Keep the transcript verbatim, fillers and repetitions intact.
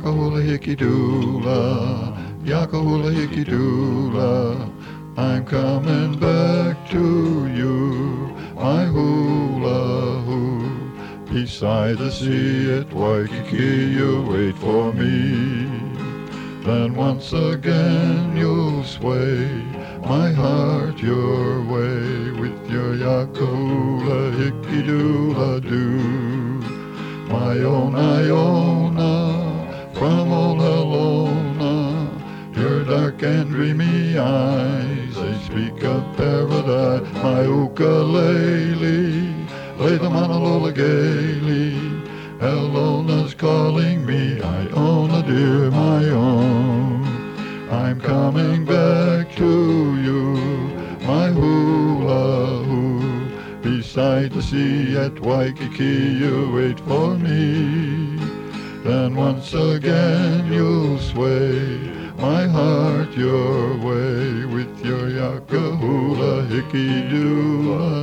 Yakahula hickey doola, yakahula hickey doola. I'm coming back to you, my hula hoo. Beside the sea at Waikiki, you wait for me. Then once again you'll sway my heart your way with your yakahula hickey doola doo. My own Iona, from old Helena, your dark and dreamy eyes, they speak of paradise. My ukulele, lay them on a lulla gaily. Helona's calling me, Iona dear, my own. I'm coming back to you, my hula hoo. Beside the sea at Waikiki you wait for me. Then once again you'll sway my heart your way with your yakahula hickey doo.